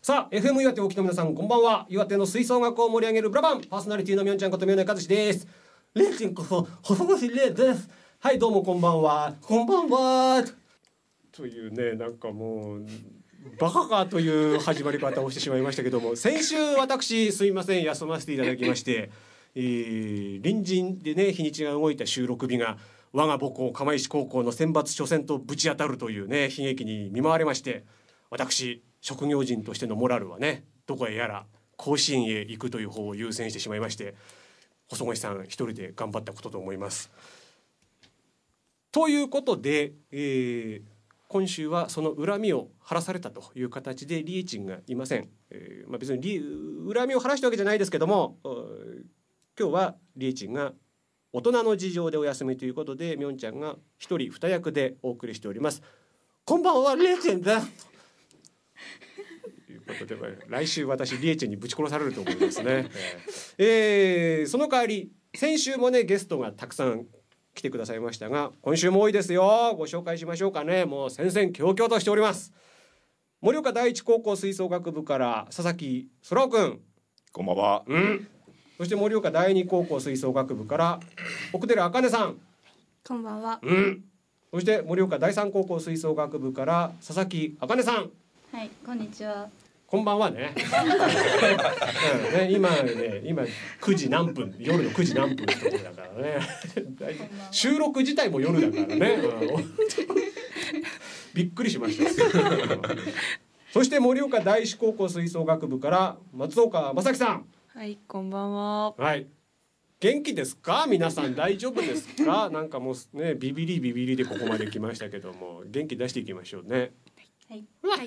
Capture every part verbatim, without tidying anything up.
さあ エフエム 岩手お聞きの皆さんこんばんは。岩手の吹奏楽を盛り上げるブラバンパーソナリティのみょんちゃんこと宮根和志です。レイチンこそ細腰レイです。はいどうもこんばんはこんばんはというね、なんかもうバカかという始まり方をしてしまいましたけども、先週私すいません休ませていただきまして、えー、隣人でね日にちが動いた収録日が我が母校釜石高校の選抜初戦とぶち当たるというね悲劇に見舞われまして、私職業人としてのモラルはねどこへやら甲子園へ行くという方を優先してしまいまして、細越さん一人で頑張ったことと思います。ということで、えー、今週はその恨みを晴らされたという形でリエチンがいません。えーまあ、別にリ恨みを晴らしたわけじゃないですけども、今日はリエチンが大人の事情でお休みということで、みょんちゃんが一人二役でお送りしております。こんばんはリエチンだということで、来週私リエチンにぶち殺されると思いますね。えー、その代わり先週もねゲストがたくさん来てくださいましたが、今週も多いですよ。ご紹介しましょうかね。もう戦々恐々としております。盛岡第一高校吹奏楽部から佐々木空くん、 こんばんは。 うん。そして盛岡第二高校吹奏楽部から奥寺茜さん、 こんばんは。 うん。そして盛岡第三高校吹奏楽部から佐々木茜さん、 はい、こんにちは。 こんばんはね。うんね、今ね今くじ何分、夜のくじ何分ってところだからね。収録自体も夜だからね。うん、びっくりしました。そして盛岡第一高校吹奏楽部から松岡正樹さん。 はい、こんばんは。 はい。元気ですか皆さん、大丈夫ですか？なんかもうねビビリビビリでここまで来ましたけども、元気出していきましょうね。 はい。はい、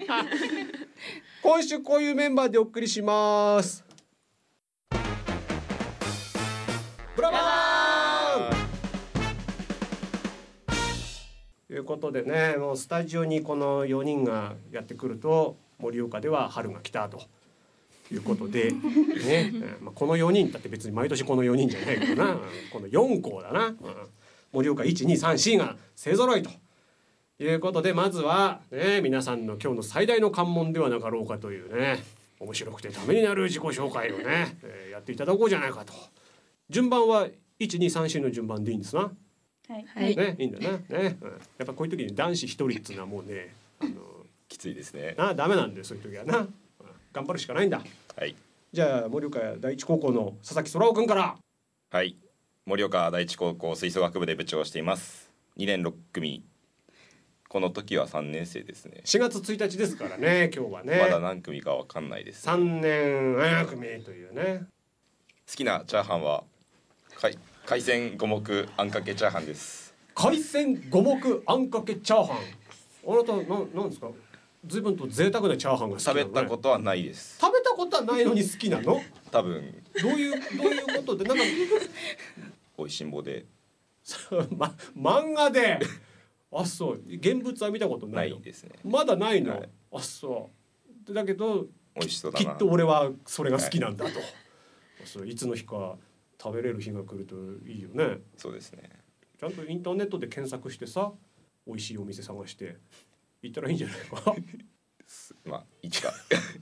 今週こういうメンバーでお送りします。ブラバーということでね、もうスタジオにこのよにんがやってくると盛岡では春が来たということで、ねまあ、このよにんだって別に毎年このよにんじゃないけどな、このよん校だな、うん、盛岡 いちにさんし が勢ぞろいとということで、まずは、ね、皆さんの今日の最大の関門ではなかろうかというね、面白くてためになる自己紹介をね、えー、やっていただこうじゃないかと。順番はいちにさんしの順番でいいんですな。 はい、 ね、いいんだな、ね、うん、やっぱこういう時に男子一人っていうのはもうね、あのきついですね。 なダメなんで、そういう時はな、うん、頑張るしかないんだ。 はい。 じゃあ盛岡第一高校の佐々木空くんから。 はい。盛岡第一高校吹奏楽部で部長をしています。にねんろっくみ。この時はさんねん生ですね。 しがつついたちですからね、今日はね。 まだ何組かわかんないです、ね。 さんねん組というね。 好きなチャーハンは海海鮮五目あんかけチャーハンです。 海鮮五目あんかけチャーハン。あなたななんですか。随分と贅沢なチャーハンが好きなのね。 食べたことはないです。 食べたことはないのに好きなの？ 多分。 どういうどういうことで、なんか美味しんぼで。 ま漫画で。あ、そう。現物は見たことないの。 ないですね。 まだないの。 はい、 あ、そう。だけど美味しそうだな。 きっと俺はそれが好きなんだと。はい、そういつの日か食べれる日が来るといいよね。 そうですね。 ちゃんとインターネットで検索してさ、美味しいお店探して行ったらいいんじゃないか。 まあいちか。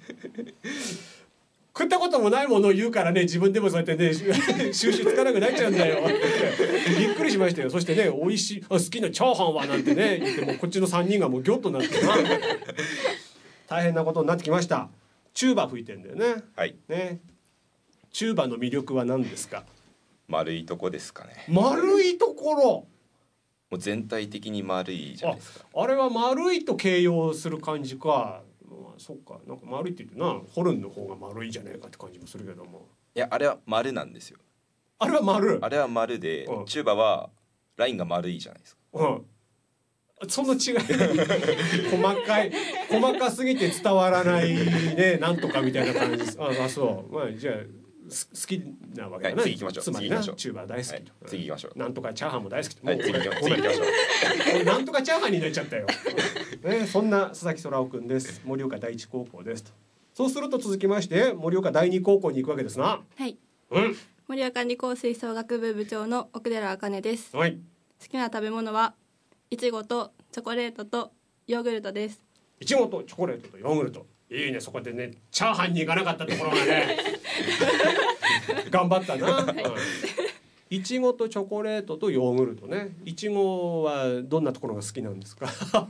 食ったこともないものを言うからね、自分でもそうやってね収集つかなくなっちゃうんだよ。びっくりしましたよ。そしてね、美味しい、あ、好きなチャーハンはなんてね言っても、こっちのさんにんがもうギョッとなってな大変なことになってきました。チューバ吹いてんだよね。 はいね。チューバの魅力は何ですか？ 丸いとこですかね。 丸いところ。 もう全体的に丸いじゃないですか。 あ、あれは丸いと形容する感じか。そっか、なんか丸いって言ってな、ホルンの方が丸いじゃないかって感じもするけども。 いや、あれは丸なんですよ。 あれは丸。 あれは丸で、 うん、 チューバはラインが丸いじゃないですか。 うん。その違い細かい細かすぎて伝わらないね、なんとかみたいな感じです。ああ、そう。まあじゃあ好きなわけだね。 はい、次行きましょう。 つまりな、チューバー大好きと、はい、 次行きましょう。 なんとかチャーハンも大好きと。 はい、次行きましょう。 なんとかチャーハンになっちゃったよ。ね、そんな佐々木空くんです。盛岡第一高校ですと。そうすると続きまして盛岡第二高校に行くわけですな。 はい。 うん。 盛岡二高吹奏楽部部長の奥寺茜です。 はい。 好きな食べ物はいちごとチョコレートとヨーグルトです。 いちごとチョコレートとヨーグルト。 いいね、そこでねチャーハンに行かなかったところがね頑張ったな、うん、いちごとチョコレートとヨーグルトね。いちごはどんなところが好きなんですか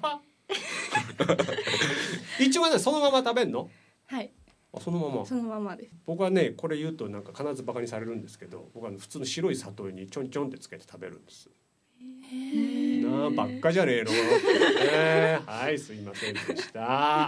いちごはねそのまま食べんの？ はい、 あ、そのまま。 そのままです。 僕はねこれ言うとなんか必ずバカにされるんですけど、僕は普通の白い砂糖にちょんちょんってつけて食べるんです。なあばっかじゃねえの、ね、はいすいませんでした、はい、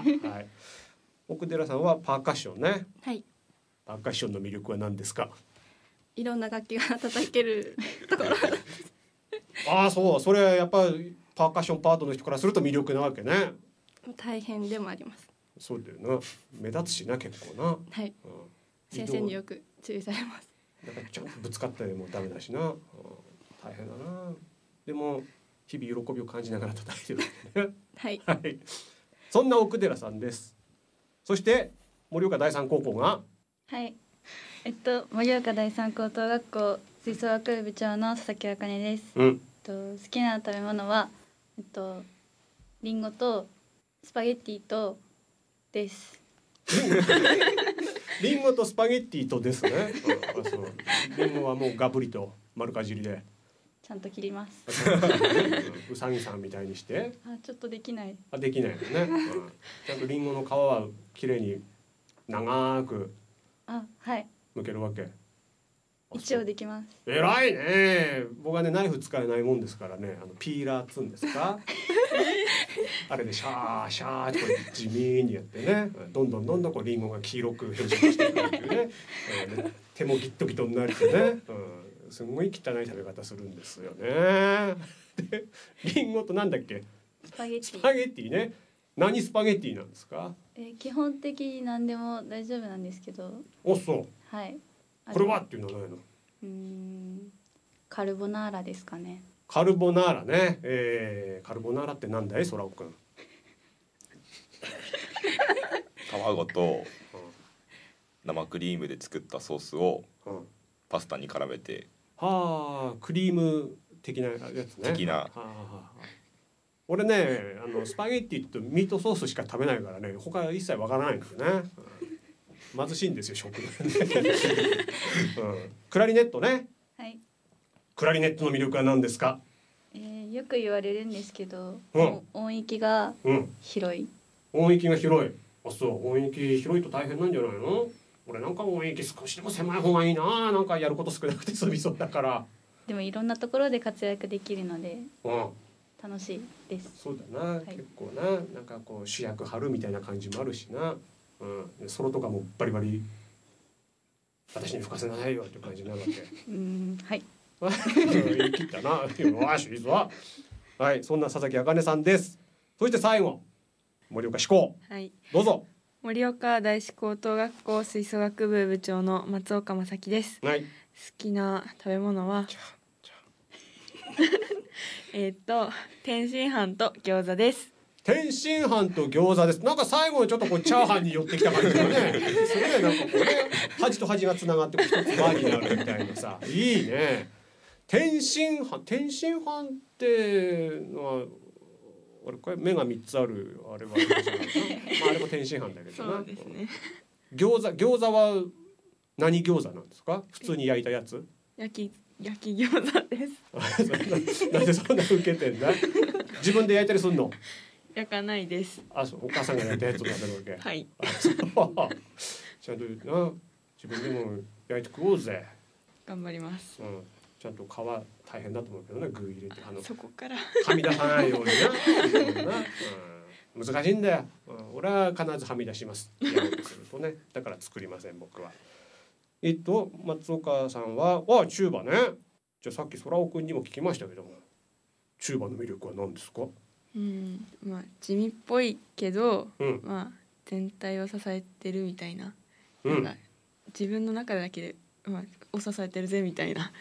奥寺さんはパーカッションね。 はい、 パーカッションの魅力は何ですか？ いろんな楽器が叩けるところああそう、それはやっぱりパーカッションパートの人からすると魅力なわけね。 大変でもあります。 そうだよな、目立つしな結構な、 はい、 うん、 先生によく注意されます。 なんかちゃんとぶつかったりもダメだしな、うん、大変だな。でも日々喜びを感じながら叩いてるねはい、 はい、そんな奥寺さんです。そして盛岡第三高校が、 はい、えっと盛岡第三高等学校吹奏楽部部長の佐々木あかねです、 うん、 えっと好きな食べ物はえっとリンゴとスパゲッティとですリンゴとスパゲッティとですね、ああそうリンゴはもうガブリと丸かじりでちゃんと切ります。 うさぎさんみたいにしてあ、ちょっとできない。 あできないよね、うん、ちゃんとリンゴの皮はきれいに長くあ、はい。 剥けるわけ。 一応できます。 偉いね。僕はねナイフ使えないもんですからね、あのピーラーっつうんですかあれでシャーシャーってこう地味にやってね、どんどんどんどんこうリンゴが黄色く変色していくっていうね、えー、手もギットギトになってね、うん、すごい汚い食べ方するんですよね。でリンゴとなんだっけ、 スパゲッティ。 スパゲッティね。何スパゲッティなんですか？ えー基本的に何でも大丈夫なんですけど。 おっそう、 はい。 これはっていうのはないの？ うーん、カルボナーラですかね。 カルボナーラね、えー、カルボナーラってなんだい、空尾くん。 卵と生クリームで作ったソースをうんうん、 パスタに絡めて、 はあ、クリーム的なやつね。 的な、 はあはあ、俺ねあのスパゲッティとミートソースしか食べないからね、他一切わからないんですよね、うん、貧しいんですよ食ね、うん、クラリネットね。 はい。 クラリネットの魅力は何ですか？ えーよく言われるんですけど、 うん音域がうん広い。 音域が広い。あ、そう音域広いと大変なんじゃないの？俺なんか音域少しでも狭い方がいいな、なんかやること少なくて済みそうだから。 でもいろんなところで活躍できるのでうん楽しいです。 そうだな、 い結構な、なんかこう主役張るみたいな感じもあるしな、うん、ソロとかもバリバリ私に吹かせなさいよっていう感じになるわけ。 うーん、はい。 言い切ったな、よしいいぞ。はい、そんな佐々木あかねさんです。そして最後盛岡志向、 はい、 どうぞ。 盛岡第四高等学校吹奏楽部部長の松岡正樹です。 はい、 好きな食べ物はえっと天津飯と餃子です。 天津飯と餃子です。なんか最後にちょっとこうチャーハンに寄ってきた感じだね。それでなんかこうね、端と端がつながって一つ輪になるみたいなさ、いいね。天津飯、天津飯ってのはあれこれ目が三つあるあれはあれじゃないかな、まあ、あれも天津飯だけどな。 そうですね。 餃子餃子は何餃子なんですか？普通に焼いたやつ？ 焼き焼き餃子です。 なんでそんな受けてんだ？自分で焼いたりするの？ 焼かないです。 あ、そう、お母さんが焼いたやつを食べるわけ。 はい。 あ、そうちゃんとな、自分でも焼いて食おうぜ。 頑張ります。 うん、ちゃんと皮大変だと思うけどね、具入れてあのそこからはみ出さないようにな。うん、難しいんだよ。うん、俺は必ずはみ出します。やろうとするとね、だから作りません僕は。えっと松岡さんは、あ、チューバね。じゃあさっき空尾くんにも聞きましたけども、チューバの魅力は何ですか？ うん、まあ地味っぽいけど、 うん、 まあ全体を支えてるみたいな、 うん、 なんか自分の中だけで、まあ、を支えてるぜみたいな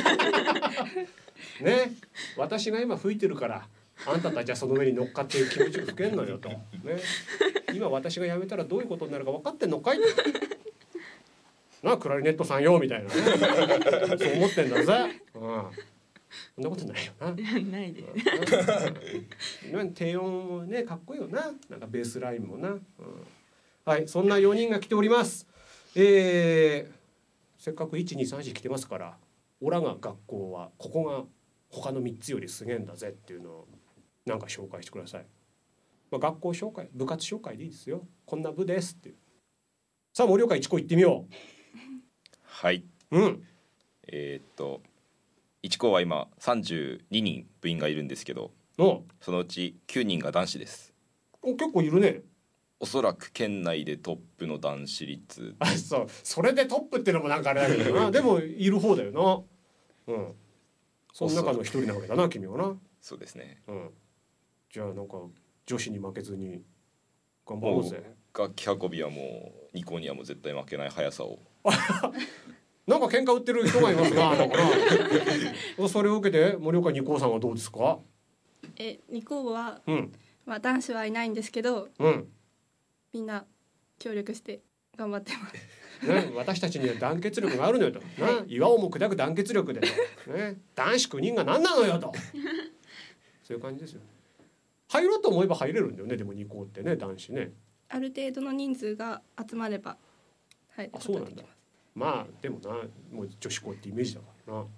ね、私が今吹いてるからあんたたちはその上に乗っかって気持ちよく吹けんのよと、ね、今私が辞めたらどういうことになるか分かってんのかいなあ、クラリネットさんよみたいなねそう思ってんだぜ、うん、そんなことないよなないでうん、低音もねかっこいいよな、なんかベースラインもな、うん、 はい、そんなよにんが来ております。えー、せっかくいちにさんし来てますから、オラが学校はここが他のみっつよりすげえんだぜっていうのをなんか紹介してください。まあ、学校紹介、部活紹介でいいですよ。こんな部ですっていう。さあ盛岡一高行ってみよはい、 う。うん。 えーっと一高は今さんじゅうににん部員がいるんですけど、 のそのうちきゅうにんが男子です。 お結構いるね。 おそらく県内でトップの男子率。 あ、そう、それでトップってのもなんかあれだけどな。でもいる方だよな。うん。その中の一人なわけだな、君はな。 そうですね。 うん。じゃあなんか女子に負けずに頑張ろうぜ。 楽器運びはもう二校にはもう絶対負けない速さを。 なんか喧嘩売ってる人がいますが、なんかな。それを受けて盛岡二高さんはどうですか。 えに校は、 うんまあ、男子はいないんですけどうんみんな協力して頑張ってます。 ね、私たちには団結力があるのよと、な岩をも砕く団結力でと、ね、男子きゅうにんが何なのよとそういう感じですよ。入ろうと思えば入れるんだよね。でも二校ってね、男子ね。 ある程度の人数が集まれば入ることができます。 まあでもな、もう女子校ってイメージだからな。うん、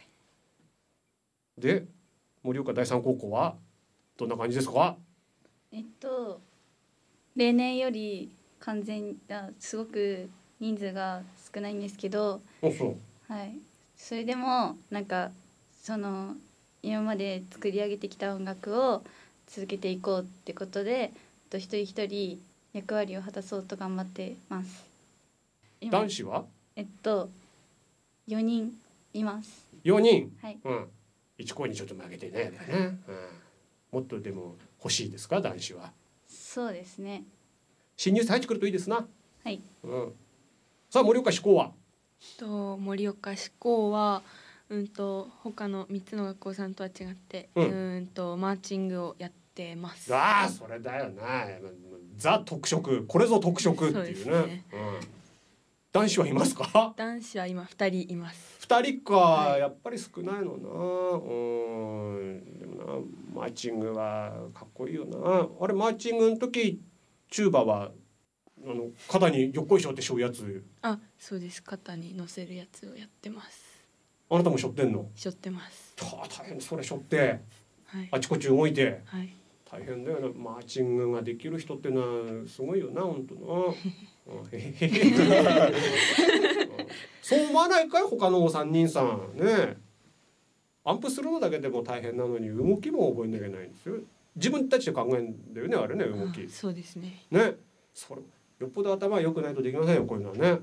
で盛岡第三高校はどんな感じですか。 えっと例年より完全あすごく人数が少ないんですけど、 あ、そうはい、それでもなんかその今まで作り上げてきた音楽を続けていこうってことで、と一人一人役割を果たそうと頑張ってます。今男子はえっとよにんいます。 よにん、 はい、 うん、いち校にちょっと負けてね、うん、もっとでも欲しいですか、男子は。 そうですね。 新入生入ってくるといいですな。 はい、 うん、さあ盛岡志向は。 と盛岡志向はうんと他のみっつの学校さんとは違って、 ううんんとマーチングをやってます。 ああ、それだよな。ザ特色、これぞ特色っていうね。 そうですね。 うん、男子はいますか。 男子は今ふたりいます。 二人か、 はい、 やっぱり少ないのな。うん、でもな、マーチングはかっこいいよな。あれマーチングの時チューバはあの肩によっこいしょって背負うやつ、 あ、そうです。肩に乗せるやつをやってます。 あなたも背負ってんの。 背負ってます。 た大変、それ背負ってはいあちこち動いてはい大変だよな。マーチングができる人ってのはすごいよな、本当な。うんへへへそう思わないかい、他のお三人さんね。アンプするのだけでも大変なのに動きも覚えなきゃいけないんですよ。自分たちで考えるんだよね、あれね、動きあ、そうですね。 ね。それよっぽど頭が良くないとできませんよ、こういうのはね。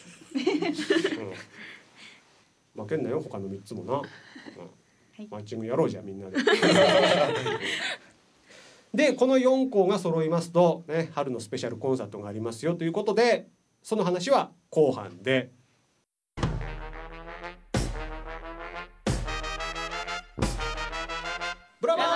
うん、負けんなよ他のみっつもな。うん、 はい、 マッチングやろうじゃあみんなで。でこのよん校が揃いますと、ね、春のスペシャルコンサートがありますよということで、その話は後半で。ブラボー、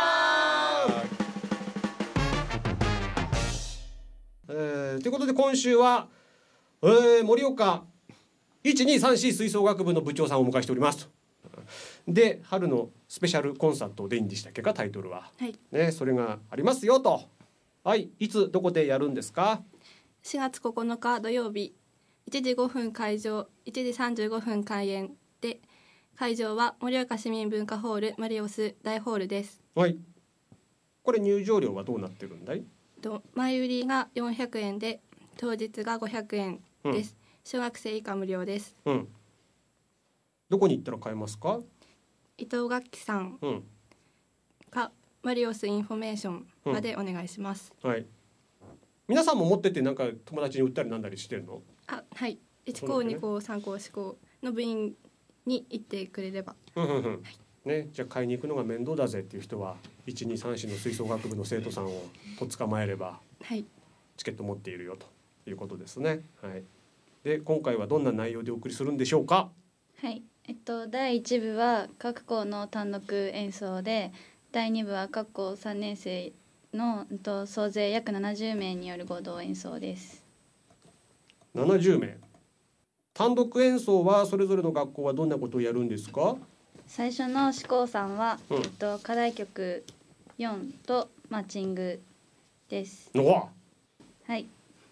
えー、ということで今週は、えー、盛岡いちにさんし吹奏楽部の部長さんをお迎えしております。で春のスペシャルコンサートでいいんでしたっけか、タイトルは、 はいね、それがありますよと。はい、いつどこでやるんですか。 しがつここのか土曜日いちじごふん開場いちじさんじゅうごふん開演で、会場は盛岡市民文化ホールマリオス大ホールです。 はい、これ入場料はどうなってるんだい。 と前売りがよんひゃくえんで当日がごひゃくえんです、うん、小学生以下無料です。 うん、どこに行ったら買えますか。 伊藤楽器さんか、うん、マリオスインフォメーションまでお願いします、 うん、はい。皆さんも持っててなんか友達に売ったりなんだりしてるの。 あ、はい。いち校、ね、に校、さん校、よん校の部員に行ってくれれば、 うんうんうん、 はい、 ね、じゃあ買いに行くのが面倒だぜっていう人はいちにさんしの吹奏楽部の生徒さんをとっ捕まえれば、 はい、 チケット持っているよということですね。はい、で今回はどんな内容でお送りするんでしょうか。 はい、えっとだいいち部は各校の単独演奏で、だいに部は各校さんねん生の、えっと、総勢約ななじゅうめいによる合同演奏です。 ななじゅうめい。単独演奏はそれぞれの学校はどんなことをやるんですか。 最初の志功さんは、 うん、 えっと、課題曲よんとマッチングです。 のわ、 はい、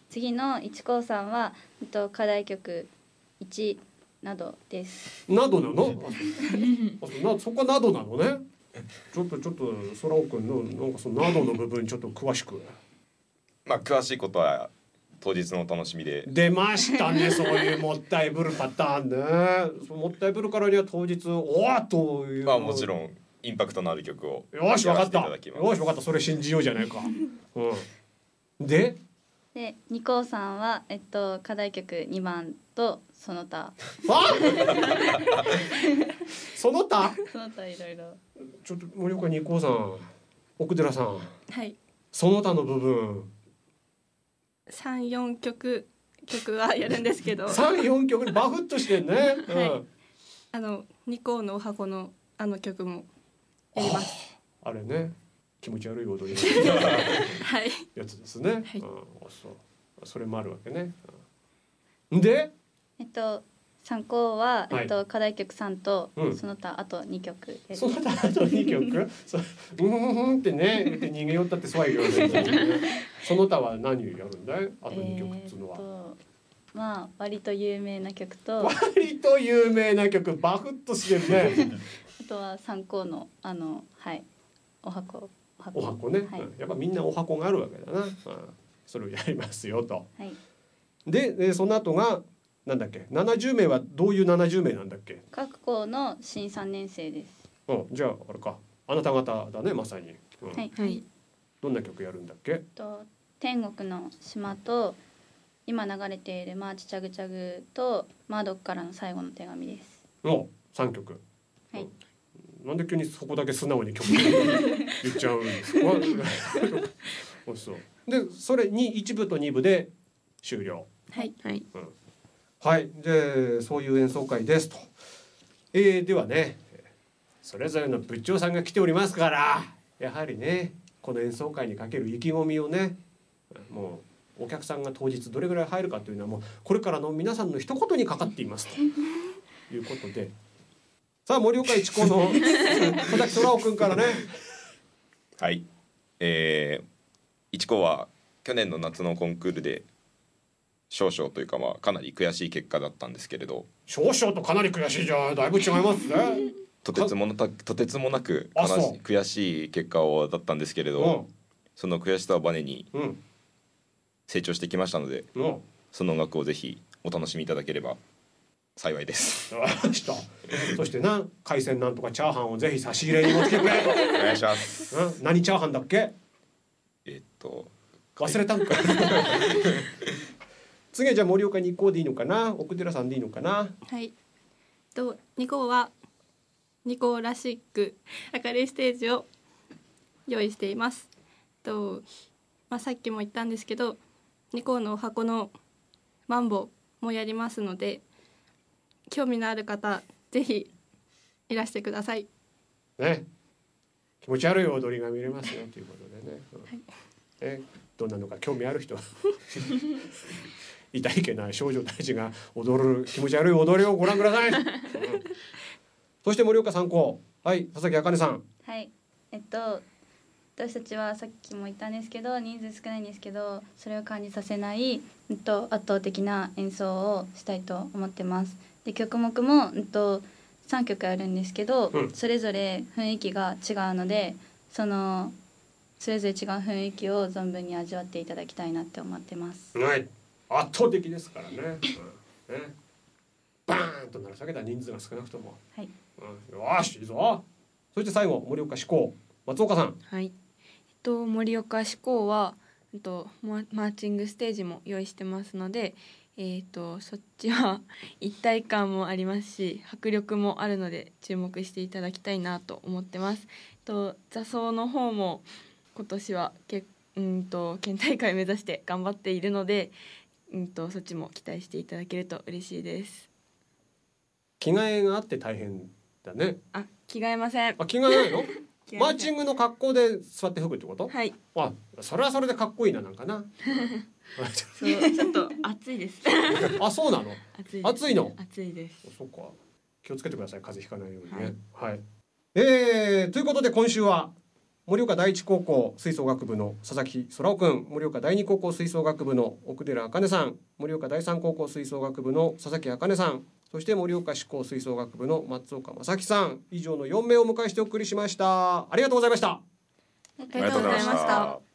次の一高さんは、えっと、課題曲いちなどです。 などなの？あそなそこはなどなのね。ちょっとちょっとそらおくんのなんかそのなどの部分ちょっと詳しく。 まあ詳しいことは当日のお楽しみで。 出ましたね、そういうもったいぶるパターンね。そのもったいぶるからには当日おわっという。 まあもちろんインパクトのある曲をよし分かったやらせていただきます。 よし分かった、それ信じようじゃないか。うん、でで二高さんは、えっと、課題曲にばんとその他。 あその他その他いろいろ。 ちょっと森岡二高さん、奥寺さん、 はい。 その他の部分さん、よんきょく曲はやるんですけどさん、よんきょくにバフッとしてんね、 はいうん、 あのにこのお箱のあの曲もやります。 あれね、気持ち悪い踊りはいやつですね、 はい、 うん、そうそれもあるわけね、うん、でえっと参考は、 はい、 えっと、課題曲さんと、 うん、 その他あとにきょく。 その他あとにきょくそうんうんうんってねって逃げ寄ったってそうは言わないんだけどね。その他は何やるんだい、あとにきょくっつうのは。 えー、まあ割と有名な曲と割と有名な曲バフッとしてるねあとは参考のあのはいお箱お箱、お箱ね、 はい、 やっぱみんなお箱があるわけだな、うん、それをやりますよと、 はい、 で, でその後がなんだっけ、ななじゅうめいはどういうななじゅうめいなんだっけ。 各校の新さんねん生です。 うん、じゃああれか、あなた方だねまさに、うん、 はい、 はい、 どんな曲やるんだっけ。 と天国の島と今流れているマーチチャグチャグとマードックからの最後の手紙です。 おさんきょく、 はい、 うん、なんで急にそこだけ素直に曲言っちゃうんですかそうでそれにいち部とに部で終了。 はいはい、 うん、はい、でそういう演奏会ですと、えー、ではねそれぞれの部長さんが来ておりますから、やはりねこの演奏会にかける意気込みをね、もうお客さんが当日どれぐらい入るかというのはもうこれからの皆さんの一言にかかっていますということで、さあ盛岡一高の小崎虎尾くんからね。 はい、えー、一高は去年の夏のコンクールで少々というか、まあかなり悔しい結果だったんですけれど、 少々とかなり悔しいじゃだいぶ違いますね。 とてつもなくとてつもなく悲し悔しい結果をだったんですけれど、うん、その悔しさをバネに成長してきましたので、うん、その音楽をぜひお楽しみいただければ幸いです。 そしてな、海鮮なんとかチャーハンをぜひ差し入れに持ってきてくれ。 お願いします。 うん、何チャーハンだっけ。 えー、っと忘れたんか次はじゃあ盛岡に行こうでいいのかな、奥寺さんでいいのかな。 はい、とにこはにこらしく明るいステージを用意しています。と、まあ、さっきも言ったんですけどにこのお箱のマンボもやりますので、興味のある方ぜひいらしてくださいね。気持ち悪い踊りが見れますよということでね、うん、はい、ね、どんなのか興味ある人痛いけない少女たちが踊る気持ち悪い踊りをご覧ください、うん、そして盛岡三高、はい、佐々木あかねさん。 はい、えっと私たちはさっきも言ったんですけど人数少ないんですけど、それを感じさせない、えっと、圧倒的な演奏をしたいと思ってます。で曲目も、えっと、さんきょくあるんですけど、うん、それぞれ雰囲気が違うので、そのそれぞれ違う雰囲気を存分に味わっていただきたいなって思ってます。 はい、圧倒的ですからね、うん、ね、バーンと鳴らされた人数が少なくとも、 はい、 うん、よしいいぞ。そして最後盛岡志向松岡さん。 はい、えっと、盛岡志向は、えっと、マーチングステージも用意してますので、えっと、そっちは一体感もありますし迫力もあるので注目していただきたいなと思ってます。えっと、座奏の方も今年はけうんと県大会目指して頑張っているので、うんとそっちも期待していただけると嬉しいです。 着替えがあって大変だね。 あ、着替えません。 あ、着替えないのマーチングの格好で座って吹くってこと。 はい。 あ、それはそれでかっこいいな、なんかなそうちょっと暑いですあ、そうなの。 暑い暑いの。 暑いです。 そうか、気をつけてください、風邪ひかないようにね。はい、はい、えー、ということで今週は盛岡第一高校吹奏楽部の佐々木空尾くん、盛岡第二高校吹奏楽部の奥寺茜さん、盛岡第三高校吹奏楽部の佐々木茜さん、そして盛岡市高吹奏楽部の松岡正樹さん、以上のよんめいをお迎えしてお送りしました。ありがとうございました。 ありがとうございました。